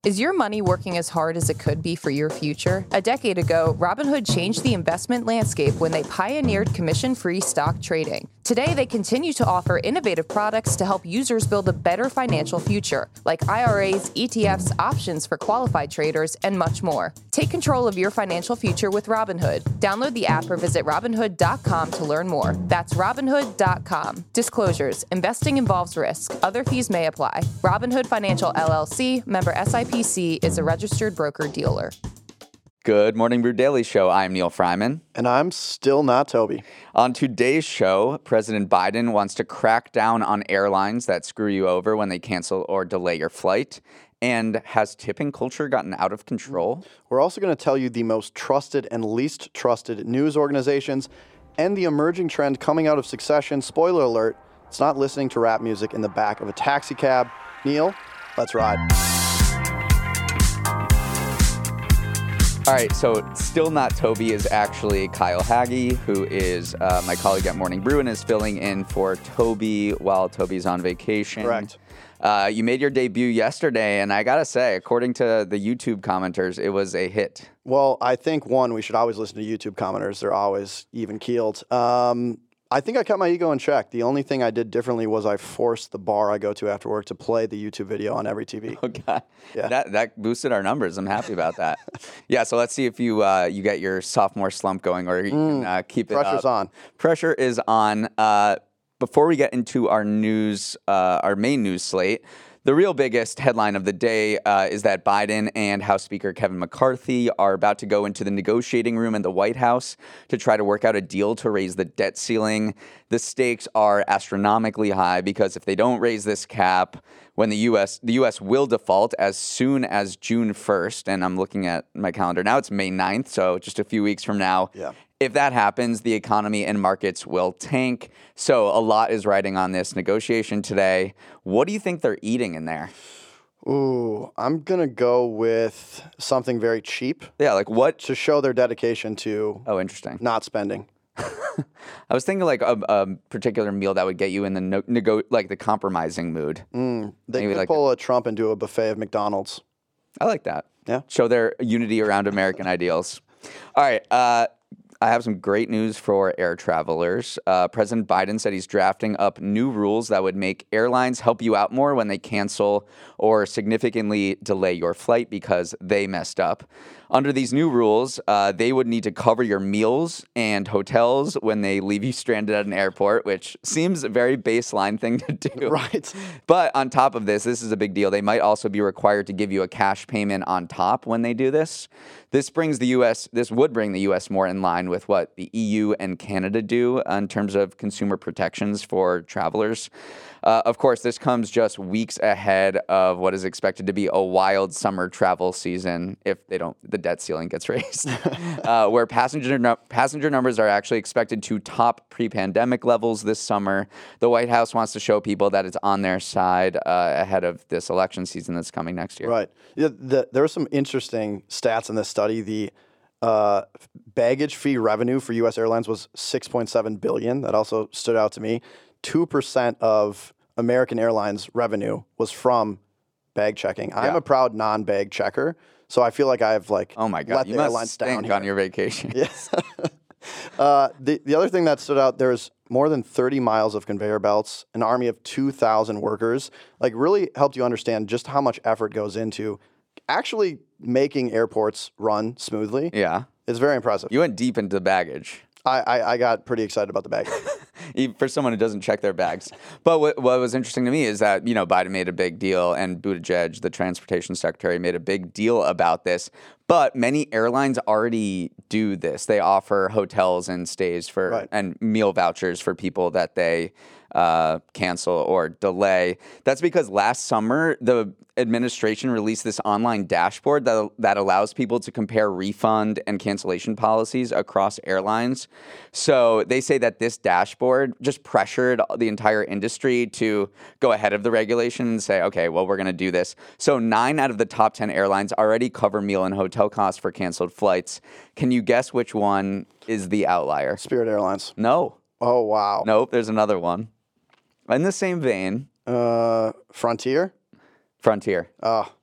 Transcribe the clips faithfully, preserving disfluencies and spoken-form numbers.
Is your money working as hard as it could be for your future? A decade ago, Robinhood changed the investment landscape when they pioneered commission-free stock trading. Today, they continue to offer innovative products to help users build a better financial future, like I R As, E T Fs, options for qualified traders, and much more. Take control of your financial future with Robinhood. Download the app or visit Robinhood dot com to learn more. That's Robinhood dot com. Disclosures: investing involves risk. Other fees may apply. Robinhood Financial L L C, member S I P C, is a registered broker-dealer. Good Morning Brew Daily Show. I'm Neil Fryman. And I'm still not Toby. On today's show, President Biden wants to crack down on airlines that screw you over when they cancel or delay your flight. And has tipping culture gotten out of control? We're also going to tell you the most trusted and least trusted news organizations and the emerging trend coming out of Succession. Spoiler alert, it's not listening to rap music in the back of a taxi cab. Neil, let's ride. All right, so Still Not Toby is actually Kyle Hagge, who is uh, my colleague at Morning Brew and is filling in for Toby while Toby's on vacation. Correct. Uh, you made your debut yesterday, and I gotta say, according to the YouTube commenters, it was a hit. Well, I think, one, we should always listen to YouTube commenters. They're always even-keeled. Um, I think I kept my ego in check. The only thing I did differently was I forced the bar I go to after work to play the YouTube video on every T V. Oh, God. Yeah. That that boosted our numbers. I'm happy about that. Yeah, so let's see if you uh, you get your sophomore slump going or you Mm, can uh, keep it up. pressure's on. Pressure is on. Uh, before we get into our news, uh, our main news slate, the real biggest headline of the day uh, is that Biden and House Speaker Kevin McCarthy are about to go into the negotiating room in the White House to try to work out a deal to raise the debt ceiling. The stakes are astronomically high because if they don't raise this cap, when the U S the U S will default as soon as June first, and I'm looking at my calendar now, it's May ninth, so just a few weeks from now. Yeah. If that happens, the economy and markets will tank. So a lot is riding on this negotiation today. What do you think they're eating in there? Ooh, I'm going to go with something very cheap Yeah, like what? to show their dedication to Oh, interesting. not spending. I was thinking like a, a particular meal that would get you in the no, nego- like the compromising mood. Mm, they Maybe could like pull a Trump and do a buffet of McDonald's. I like that. Yeah. Show their unity around American ideals. All right. Uh, I have some great news for air travelers. Uh, President Biden said he's drafting up new rules that would make airlines help you out more when they cancel or significantly delay your flight because they messed up. Under these new rules, uh, they would need to cover your meals and hotels when they leave you stranded at an airport, which seems a very baseline thing to do. Right. But on top of this, this is a big deal. They might also be required to give you a cash payment on top when they do this. This brings the U S, this would bring the U S more in line with what the E U and Canada do in terms of consumer protections for travelers. Uh, of course, this comes just weeks ahead of what is expected to be a wild summer travel season if they don't, the debt ceiling gets raised, uh, where passenger no- passenger numbers are actually expected to top pre-pandemic levels this summer. The White House wants to show people that it's on their side uh, ahead of this election season that's coming next year. Right. Yeah, the, there are some interesting stats in this study. The uh, baggage fee revenue for U S airlines was six point seven billion dollars. That also stood out to me. two percent of American Airlines revenue was from bag checking. I'm Yeah. a proud non-bag checker, so I feel like I've like Oh my God, let you the must airlines down stink here. on your vacation. Yes. uh, the the other thing that stood out, there's more than thirty miles of conveyor belts, an army of two thousand workers. Like really helped you understand just how much effort goes into actually making airports run smoothly. Yeah. It's very impressive. You went deep into baggage. I, I, I got pretty excited about the bag. Even for someone who doesn't check their bags. But what, what was interesting to me is that, you know, Biden made a big deal and Buttigieg, the transportation secretary, made a big deal about this. But many airlines already do this. They offer hotels and stays for Right. and meal vouchers for people that they uh, cancel or delay. That's because last summer, the administration released this online dashboard that, that allows people to compare refund and cancellation policies across airlines. So they say that this dashboard just pressured the entire industry to go ahead of the regulation and say, okay, well, we're going to do this. So nine out of the top ten airlines already cover meal and hotel costs for canceled flights. Can you guess which one is the outlier? Spirit Airlines. No. Oh, wow. Nope, there's another one. In the same vein, Uh, Frontier. Frontier. Oh,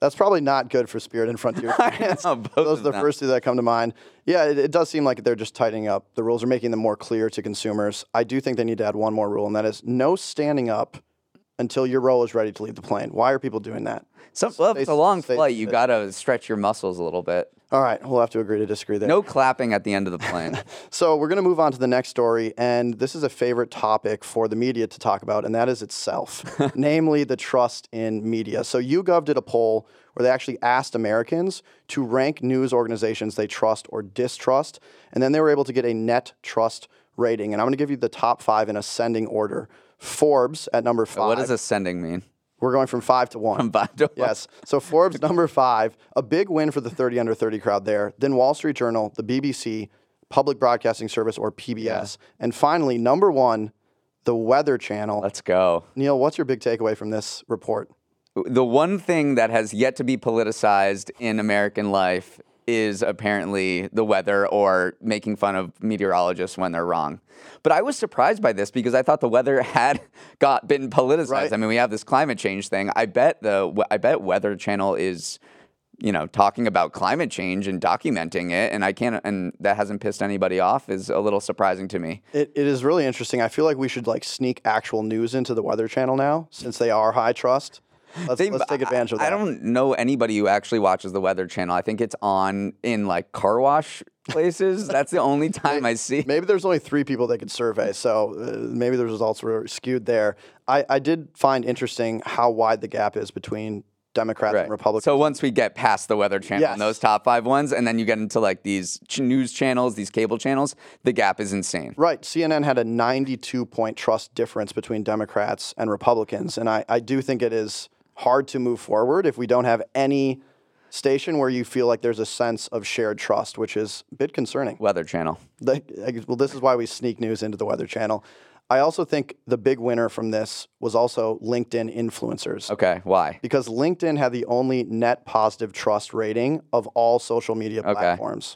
That's probably not good for Spirit and Frontier fans. know, both Those of are the them. first two that come to mind. Yeah, it, it does seem like they're just tightening up. The rules are making them more clear to consumers. I do think they need to add one more rule, and that is no standing up until your row is ready to leave the plane. Why are people doing that? Some, well, Stay- it's a long stay- flight. You got to stretch your muscles a little bit. All right, we'll have to agree to disagree there. No clapping at the end of the plane. So we're going to move on to the next story, and this is a favorite topic for the media to talk about, and that is itself, namely the trust in media. So YouGov did a poll where they actually asked Americans to rank news organizations they trust or distrust, and then they were able to get a net trust rating. And I'm going to give you the top five in ascending order. Forbes at number five. What does ascending mean? We're going from five to one. From five to one. Yes. So Forbes number five, a big win for the thirty under thirty crowd there. Then Wall Street Journal, the B B C, Public Broadcasting Service, or P B S. Yeah. And finally, number one, the Weather Channel. Let's go. Neil, what's your big takeaway from this report? The one thing that has yet to be politicized in American life is apparently the weather or making fun of meteorologists when they're wrong. But I was surprised by this because I thought the weather had got been politicized. Right. I mean, we have this climate change thing. I bet the I bet Weather Channel is, you know, talking about climate change and documenting it, and I can't, and that hasn't pissed anybody off is a little surprising to me. It, it is really interesting. I feel like we should like sneak actual news into the Weather Channel now, since they are high trust. Let's, They- let's take advantage of that. I don't know anybody who actually watches the Weather Channel. I think it's on in like car wash places. That's the only time I see. Maybe there's only three people they could survey, so uh, maybe the results were skewed there. I, I did find interesting how wide the gap is between Democrats and Republicans. So once we get past the Weather Channel Yes. and those top five ones, and then you get into like these ch- news channels, these cable channels, the gap is insane. Right. C N N had a ninety-two point trust difference between Democrats and Republicans, and I, I do think it is hard to move forward if we don't have any station where you feel like there's a sense of shared trust, which is a bit concerning. Weather Channel. The, I guess- well, this is why we sneak news into the Weather Channel. I also think the big winner from this was also LinkedIn influencers. Okay, why? Because LinkedIn had the only net positive trust rating of all social media Okay. platforms.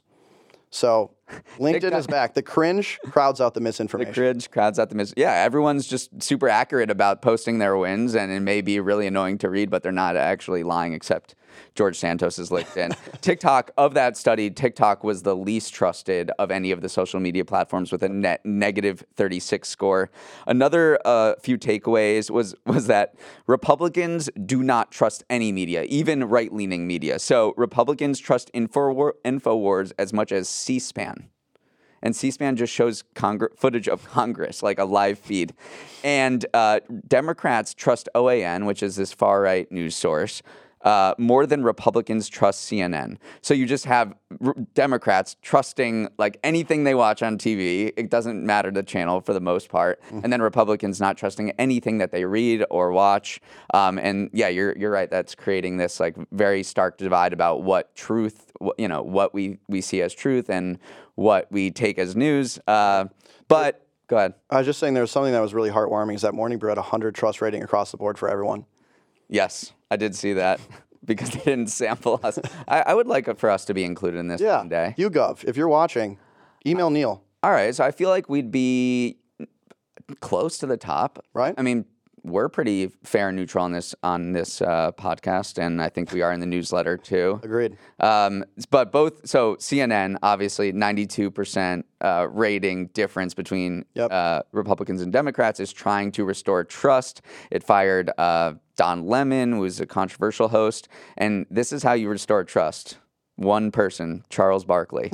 So LinkedIn is back. The cringe crowds out the The misinformation. cringe crowds out the mis. Yeah, everyone's just super accurate about posting their wins, and it may be really annoying to read, but they're not actually lying, except George Santos's LinkedIn. TikTok, of that study, TikTok was the least trusted of any of the social media platforms with a net negative thirty-six score. Another uh, few takeaways was was that Republicans do not trust any media, even right-leaning media. So Republicans trust Infowar- InfoWars as much as C-SPAN. And C-SPAN just shows Congre- footage of Congress, like a live feed. And uh, Democrats trust O A N, which is this far-right news source, uh, more than Republicans trust C N N. So you just have r- Democrats trusting like anything they watch on T V. It doesn't matter the channel for the most part. Mm-hmm. And then Republicans not trusting anything that they read or watch. Um, and yeah, you're you're right. That's creating this like very stark divide about what truth, wh- you know, what we, we see as truth and what we take as news. Uh, but go ahead. I was just saying there was something that was really heartwarming is that Morning Brew had a one hundred trust rating across the board for everyone. Yes, I did see that because they didn't sample us. I, I would like for us to be included in this Yeah. one day. YouGov, if you're watching, email Neil. All right, so I feel like we'd be close to the top. Right. I mean, we're pretty fair and neutral on this on this uh, podcast, and I think we are in the newsletter too. Agreed. Um, but both, so C N N, obviously ninety-two percent uh, rating difference between Yep. uh, Republicans and Democrats is trying to restore trust. It fired uh, Don Lemon, who was a controversial host. And this is how you restore trust. One person, Charles Barkley.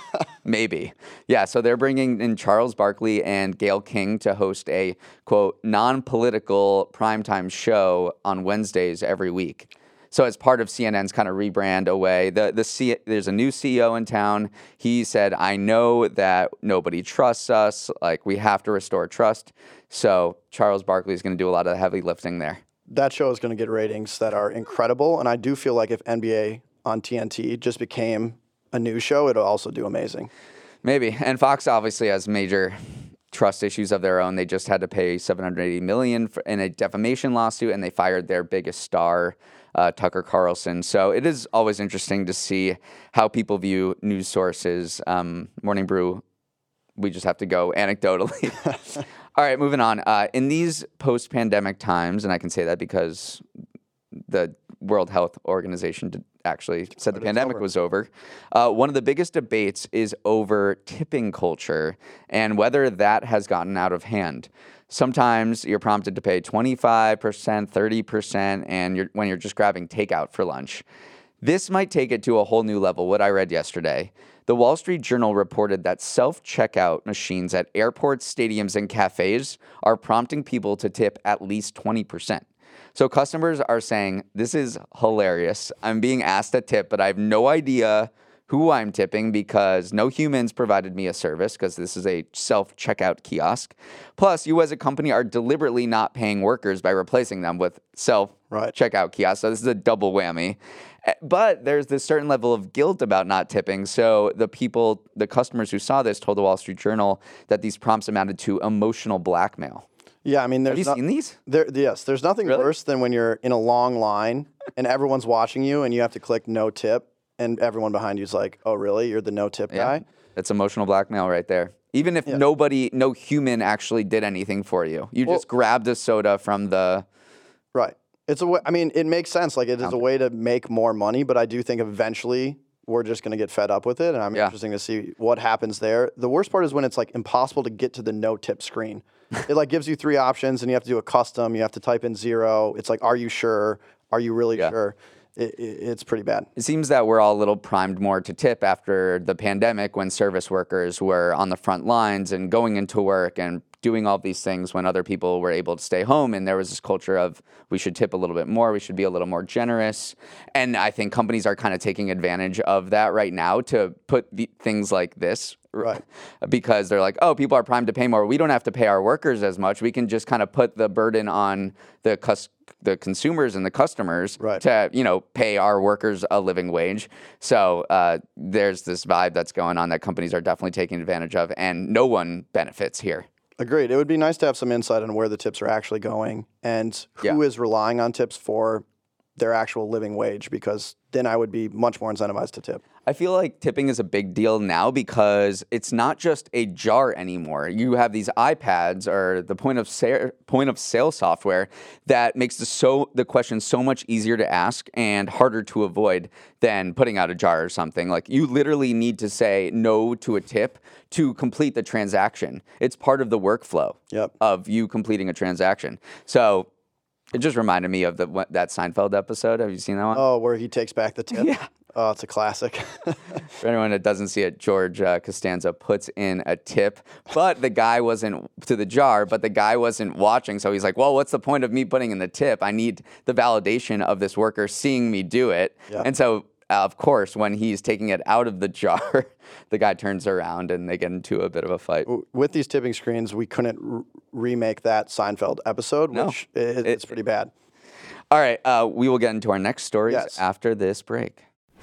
Maybe. Yeah, so they're bringing in Charles Barkley and Gayle King to host a, quote, non-political primetime show on Wednesdays every week. So as part of C N N's kind of rebrand away, the the C, there's a new C E O in town. He said, I know that nobody trusts us. Like, we have to restore trust. So Charles Barkley is going to do a lot of the heavy lifting there. That show is going to get ratings that are incredible. And I do feel like if N B A on T N T just became a news show, it'll also do amazing. Maybe. And Fox obviously has major trust issues of their own. They just had to pay seven hundred eighty million dollars for, in a defamation lawsuit, and they fired their biggest star, uh, Tucker Carlson. So it is always interesting to see how people view news sources. Um, Morning Brew, we just have to go anecdotally. All right, moving on. Uh, in these post-pandemic times, and I can say that because the World Health Organization did actually said the pandemic over. was over. Uh, one of the biggest debates is over tipping culture and whether that has gotten out of hand. Sometimes you're prompted to pay twenty-five percent, thirty percent, and you're, when you're just grabbing takeout for lunch. This might take it to a whole new level, what I read yesterday. The Wall Street Journal reported that self-checkout machines at airports, stadiums, and cafes are prompting people to tip at least twenty percent. So customers are saying, this is hilarious. I'm being asked to tip, but I have no idea who I'm tipping because no humans provided me a service because this is a self-checkout kiosk. Plus, you as a company are deliberately not paying workers by replacing them with self-checkout Right. kiosks. So this is a double whammy. Eh, But there's this certain level of guilt about not tipping. So the people, the customers who saw this told the Wall Street Journal that these prompts amounted to emotional blackmail. Yeah, I mean, there's Have you no- seen these? There, yes, there's nothing Really? worse than when you're in a long line and everyone's watching you and you have to click no tip and everyone behind you is like, oh, really? You're the no tip guy? That's emotional blackmail right there. Even if nobody, no human actually did anything for you. You just grabbed a soda from the... Right. It's a way, I mean, it makes sense. Like, it is a way to make more money, but I do think eventually we're just going to get fed up with it. And I'm Yeah. interested to see what happens there. The worst part is when it's like impossible to get to the no tip screen. It like gives you three options and you have to do a custom. You have to type in zero. It's like, are you sure? Are you really Yeah. sure? It, it, it's pretty bad. It seems that we're all a little primed more to tip after the pandemic when service workers were on the front lines and going into work and doing all these things when other people were able to stay home. And there was this culture of we should tip a little bit more. We should be a little more generous. And I think companies are kind of taking advantage of that right now to put the, things like this. Right. Because they're like, oh, people are primed to pay more. We don't have to pay our workers as much. We can just kind of put the burden on the cus- the consumers and the customers Right. to, you know, pay our workers a living wage. So uh, there's this vibe that's going on that companies are definitely taking advantage of, and no one benefits here. Agreed. It would be nice to have some insight on where the tips are actually going and who is Yeah. relying on tips for their actual living wage, because then I would be much more incentivized to tip. I feel like tipping is a big deal now because it's not just a jar anymore. You have these iPads or the point of sale, point of sale software that makes the so the question so much easier to ask and harder to avoid than putting out a jar or something. Like you literally need to say no to a tip to complete the transaction. It's part of the workflow Yep. of you completing a transaction. So it just reminded me of the what- that Seinfeld episode. Have you seen that one? Oh, where he takes back the tip? Yeah. Oh, it's a classic. For anyone that doesn't see it, George uh, Costanza puts in a tip, but the guy wasn't to the jar, but the guy wasn't watching. So he's like, well, what's the point of me putting in the tip? I need the validation of this worker seeing me do it. Yeah. And so, uh, of course, when he's taking it out of the jar, the guy turns around and they get into a bit of a fight. With these tipping screens, we couldn't r- remake that Seinfeld episode, No. which i- it's pretty bad. All right, uh, we will get into our next stories Yes. after this break.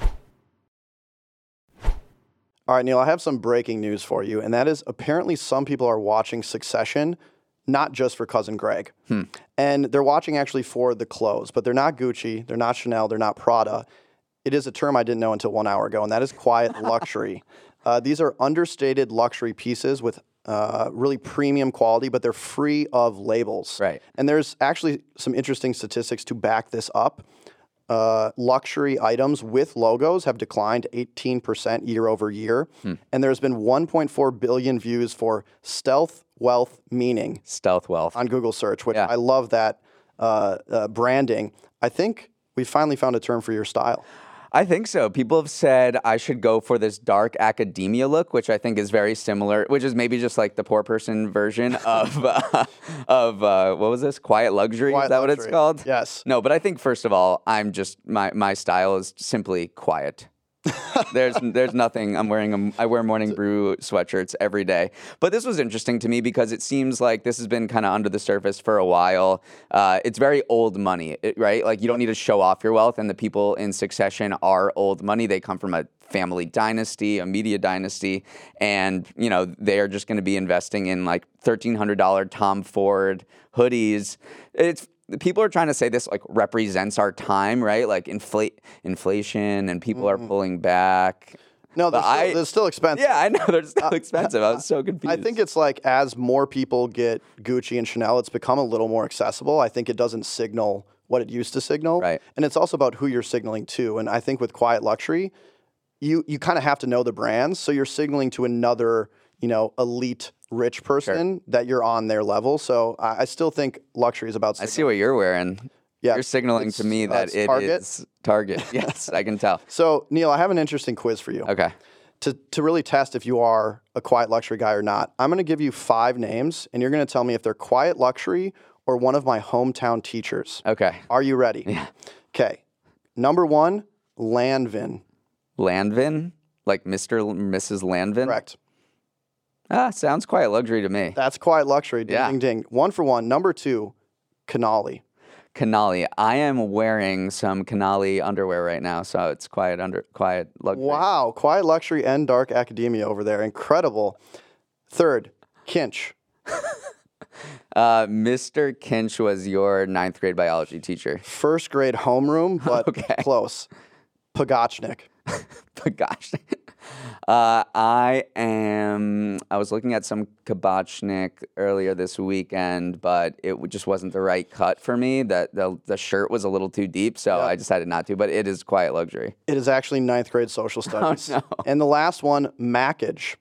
All right, Neil, I have some breaking news for you, and that is apparently some people are watching Succession, not just for Cousin Greg. Hmm. And they're watching actually for the clothes, but they're not Gucci, they're not Chanel, they're not Prada. It is a term I didn't know until one hour ago, and that is quiet luxury. Uh, these are understated luxury pieces with uh, really premium quality, but they're free of labels. Right. And there's actually some interesting statistics to back this up. Uh, luxury items with logos have declined eighteen percent year over year. And there's been one point four billion views for stealth wealth meaning Stealth wealth. on Google search, which Yeah. I love that uh, uh, branding. I think we finally found a term for your style. I think so. People have said I should go for this dark academia look, which I think is very similar, which is maybe just like the poor person version of uh, of uh, what was this? Quiet luxury. Quiet is that what it's luxury. called? Yes. No, but I think first of all, I'm just my my style is simply quiet. there's there's nothing. I'm wearing a, I wear morning brew sweatshirts every day. But this was interesting to me because it seems like this has been kind of under the surface for a while. Uh, it's very old money, it- right? Like you don't need to show off your wealth, and the people in Succession are old money. They come from a family dynasty, a media dynasty, and you know they are just going to be investing in like thirteen hundred dollars Tom Ford hoodies. It's people are trying to say this like represents our time, right? Like inflate inflation and people are pulling back. No, they're But still, I- they're still expensive. Yeah, I know they're still expensive. I was so confused. I think it's like as more people get Gucci and Chanel, it's become a little more accessible. I think it doesn't signal what it used to signal. Right. And it's also about who you're signaling to. And I think with Quiet Luxury, you you kind of have to know the brands. So you're signaling to another, you know, elite rich person that you're on their level. So I, I still think luxury is about I signaling. see what you're wearing. Yeah, You're signaling it's- to me uh, that it's it Target. is Target. Yes, I can tell. So, Neil, I have an interesting quiz for you. Okay. To, to really test if you are a quiet luxury guy or not, I'm going to give you five names, and you're going to tell me if they're quiet luxury or one of my hometown teachers. Okay. Are you ready? Yeah. Okay. Number one, Lanvin. Lanvin? Like Mister L- Missus Lanvin? Correct. Ah, sounds quite luxury to me. That's quiet luxury. Ding, Yeah. ding, ding. One for one. Number two, Canali. Canali. I am wearing some Canali underwear right now, so it's quiet under quiet luxury. Wow. Quiet luxury and dark academia over there. Incredible. Third, Kinch. Uh, Mister Kinch was your ninth grade biology teacher. First grade homeroom, but Okay. close. Pagachnik. But gosh, uh, I am. I was looking at some Kabachnik earlier this weekend, but it w- just wasn't the right cut for me. That the the shirt was a little too deep, so Yeah. I decided not to. But it is quiet luxury. It is actually ninth grade social studies. no. And the last one, Mackage.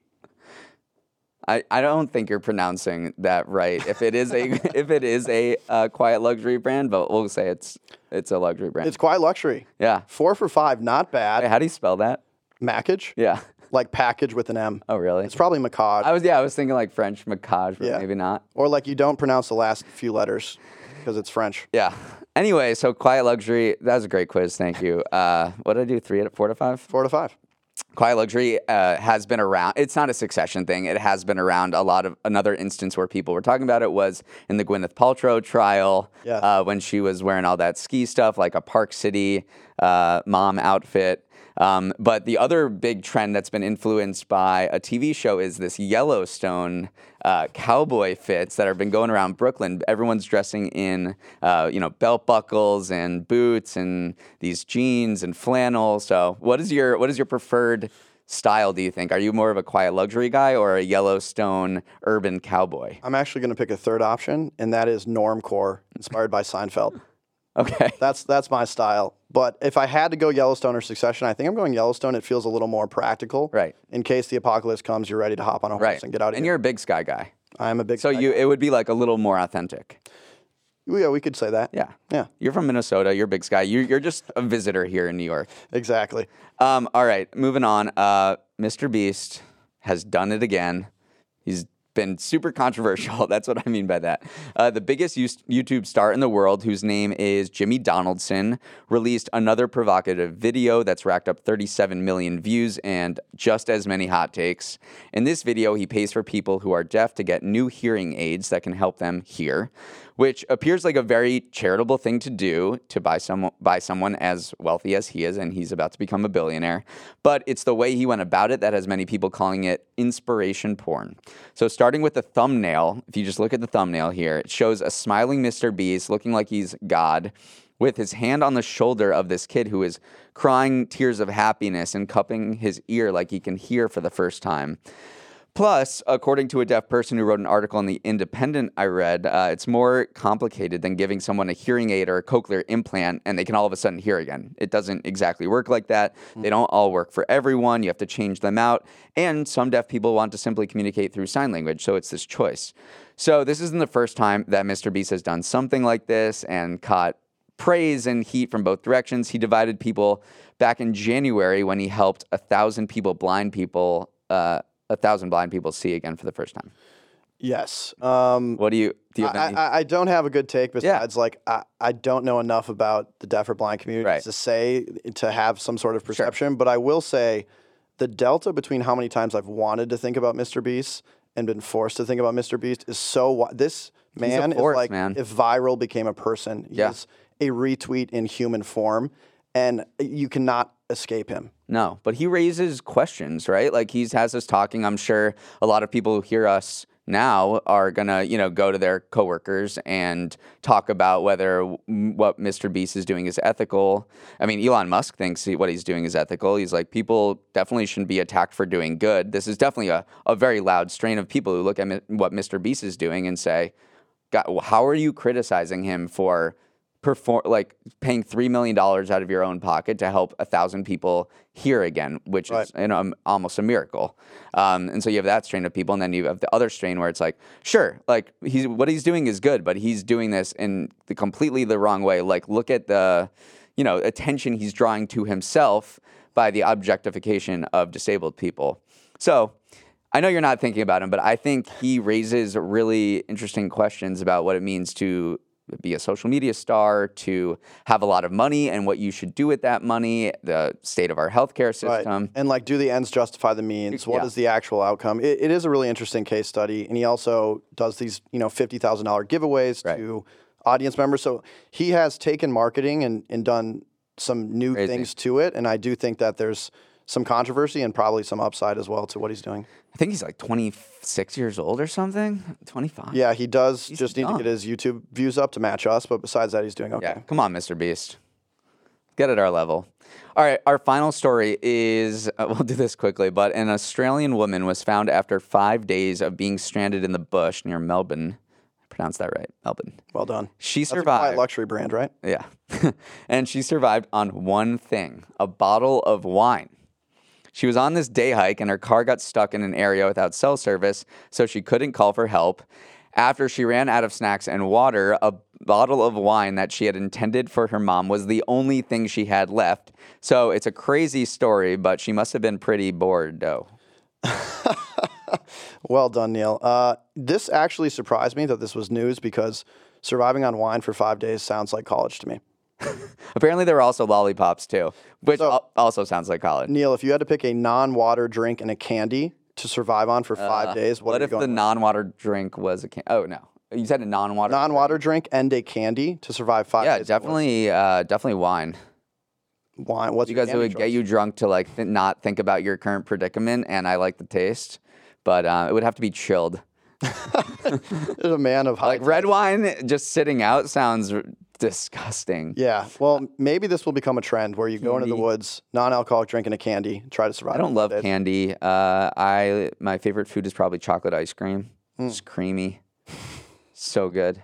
I, I don't think you're pronouncing that right. If it is a if it is a uh, quiet luxury brand, but we'll say it's it's a luxury brand. It's quiet luxury. yeah. Four for five, not bad. Wait, how do you spell that? Mackage? Yeah. Like package with an M. Oh, really? It's probably Macad. I was yeah. I was thinking like French macage, but Yeah. maybe not. Or like you don't pronounce the last few letters because it's French. Yeah. Anyway, so quiet luxury. That was a great quiz. Thank you. Uh, what did I do? Three out of four to five. Four to five. Quiet luxury uh, has been around. It's not a succession thing. It has been around. A lot of another instance where people were talking about it was in the Gwyneth Paltrow trial Yes. uh, when she was wearing all that ski stuff, like a Park City uh, mom outfit. Um, but the other big trend that's been influenced by a T V show is this Yellowstone uh, cowboy fits that have been going around Brooklyn. Everyone's dressing in, uh, you know, belt buckles and boots and these jeans and flannel. So, what is your what is your preferred style? Do you think? Are you more of a quiet luxury guy or a Yellowstone urban cowboy? I'm actually going to pick a third option, and that is normcore, inspired by Seinfeld. Okay. That's that's my style. But if I had to go Yellowstone or Succession, I think I'm going Yellowstone. It feels a little more practical. Right. In case the apocalypse comes, you're ready to hop on a horse Right. and get out of And here. you're a big sky guy. I am a big. So you it would be like a little more authentic. Yeah, we could say that. Yeah. Yeah. You're from Minnesota. You're a big sky. You're, you're just a visitor here in New York. Exactly. Um, all right, moving on. Uh, Mister Beast has done it again. He's been super controversial. That's what I mean by that. Uh, the biggest Yus- YouTube star in the world, whose name is Jimmy Donaldson, released another provocative video that's racked up thirty-seven million views and just as many hot takes. In this video, he pays for people who are deaf to get new hearing aids that can help them hear, which appears like a very charitable thing to do to buy some by someone as wealthy as he is, and he's about to become a billionaire. But it's the way he went about it that has many people calling it inspiration porn. So starting with the thumbnail, if you just look at the thumbnail here, it shows a smiling Mister Beast looking like he's God with his hand on the shoulder of this kid who is crying tears of happiness and cupping his ear like he can hear for the first time. Plus, according to a deaf person who wrote an article in The Independent I read, uh, it's more complicated than giving someone a hearing aid or a cochlear implant and they can all of a sudden hear again. It doesn't exactly work like that. They don't all work for everyone. You have to change them out. And some deaf people want to simply communicate through sign language, so it's this choice. So this isn't the first time that Mister Beast has done something like this and caught praise and heat from both directions. He divided people back in January when he helped a thousand people, blind people, uh, a thousand blind people see again for the first time. Yes. Um, What do you do? You have I, any? I, I don't have a good take besides like I, I don't know enough about the deaf or blind community Right. to say to have some sort of perception. But I will say the delta between how many times I've wanted to think about Mister Beast and been forced to think about Mister Beast is so wi- this man force, is like man. if viral became a person. He's Yeah. a retweet in human form, and you cannot escape him. No, but he raises questions, right? Like he has us talking. I'm sure a lot of people who hear us now are gonna, you know, go to their coworkers and talk about whether w- what Mister Beast is doing is ethical. I mean, Elon Musk thinks he, what he's doing is ethical. He's like, people definitely shouldn't be attacked for doing good. This is definitely a, a very loud strain of people who look at mi- what Mister Beast is doing and say, God, how are you criticizing him for perform like paying three million dollars out of your own pocket to help a thousand people hear again, which Right. is you know almost a miracle. Um, and so you have that strain of people, and then you have the other strain where it's like, sure, like he's what he's doing is good, but he's doing this in the completely the wrong way. Like look at the, you know, attention he's drawing to himself by the objectification of disabled people. So I know you're not thinking about him, but I think he raises really interesting questions about what it means to be a social media star, to have a lot of money and what you should do with that money, the state of our healthcare system. Right. And like, do the ends justify the means? What Yeah. is the actual outcome? It, it is a really interesting case study, and he also does these, you know, fifty thousand dollar giveaways Right. to audience members. So he has taken marketing and, and done some new Crazy. things to it, and I do think that there's some controversy and probably some upside as well to what he's doing. I think he's like twenty-six years old or something, twenty-five. Yeah, he does He's just need young. to get his YouTube views up to match us, but besides that, he's doing okay. Yeah, come on, Mister Beast. Get at our level. All right, our final story is, uh, we'll do this quickly, but an Australian woman was found after five days of being stranded in the bush near Melbourne. I pronounced that right, Melbourne. Well done. She That's a quiet survived. luxury brand, right? Yeah. And she survived on one thing, a bottle of wine. She was on this day hike and her car got stuck in an area without cell service, so she couldn't call for help. After she ran out of snacks and water, a bottle of wine that she had intended for her mom was the only thing she had left. So it's a crazy story, but she must have been pretty bored, though. Well done, Neil. Uh, this actually surprised me that this was news because surviving on wine for five days sounds like college to me. Apparently, there were also lollipops, too, which So- al- also sounds like college. Neil, if you had to pick a non-water drink and a candy to survive on for five days, what, What are if you the going with? non-water drink was a can? Oh, no. You said a non-water non-water drink and a candy to survive five Yeah, days? definitely, uh, definitely wine. Wine. What's your Because it candy would get choice? you drunk to like th- not think about your current predicament, and I like the taste, but uh, it would have to be chilled. There's a man of high Like red wine just sitting out sounds r- disgusting. Yeah. Well, maybe this will become a trend where you go into the Candy. woods, non-alcoholic drink and a candy, try to survive. I don't for love five days. candy. Uh, I my favorite food is probably chocolate ice cream. Mm. It's creamy, so good.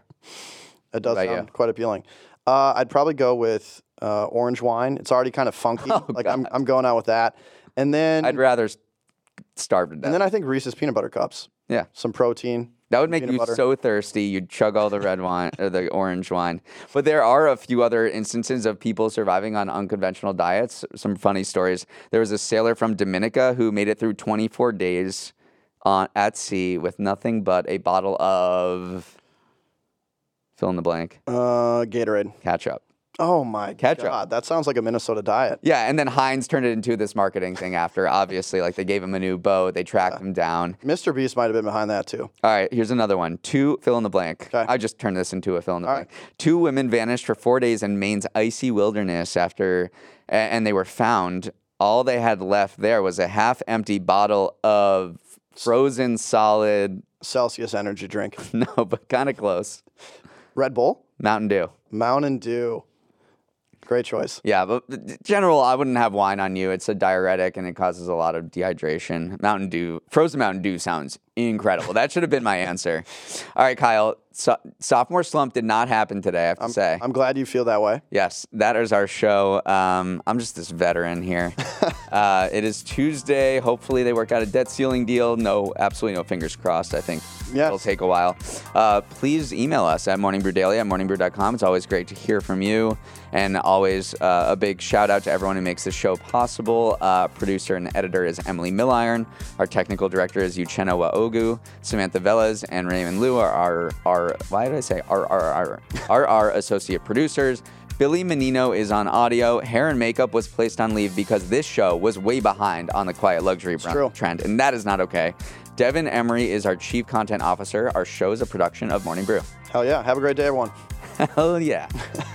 It does What about sound you? quite appealing. Uh, I'd probably go with uh, orange wine. It's already kind of funky. Oh, like I'm, I'm going out with that. And then, I'd rather s- starve to death. and then I think Reese's peanut butter cups. Yeah. Some protein. That would make peanut you butter. so thirsty, you'd chug all the red wine or the orange wine. But there are a few other instances of people surviving on unconventional diets. Some funny stories. There was a sailor from Dominica who made it through twenty-four days on at sea with nothing but a bottle of fill in the blank Uh, Gatorade. ketchup. Oh my Ketchup. God, that sounds like a Minnesota diet. Yeah, and then Heinz turned it into this marketing thing after. Obviously, like they gave him a new boat, they tracked him down. Mister Beast might have been behind that too. All right, here's another one. Two fill in the blank. 'Kay. I just turned this into a fill in the All blank. Two women vanished for four days in Maine's icy wilderness after, a- and they were found. All they had left there was a half-empty bottle of frozen solid. Celsius energy drink. No, but kind of close. Red Bull, Mountain Dew. Mountain Dew. Great choice. Yeah, but in general, I wouldn't have wine on you. It's a diuretic and it causes a lot of dehydration. Mountain Dew, frozen Mountain Dew sounds incredible. That should have been my answer. All right, Kyle, so, sophomore slump did not happen today, I have to say. I'm glad you feel that way. Yes, that is our show. Um, I'm just this veteran here. uh, it is Tuesday. Hopefully they work out a debt ceiling deal. No, absolutely no fingers crossed. I think Yes. it'll take a while. Uh, please email us at morning brew daily at morning brew dot com. It's always great to hear from you. And always uh, a big shout out to everyone who makes this show possible. Uh, producer and editor is Emily Milliron. Our technical director is Uchenna Waogu. Samantha Velez and Raymond Liu are our, our why did I say our, our, our, are our associate producers. Billy Menino is on audio. Hair and makeup was placed on leave because this show was way behind on the quiet luxury brand true. trend, and that is not okay. Devin Emery is our chief content officer. Our show is a production of Morning Brew. Hell yeah. Have a great day, everyone. Hell yeah.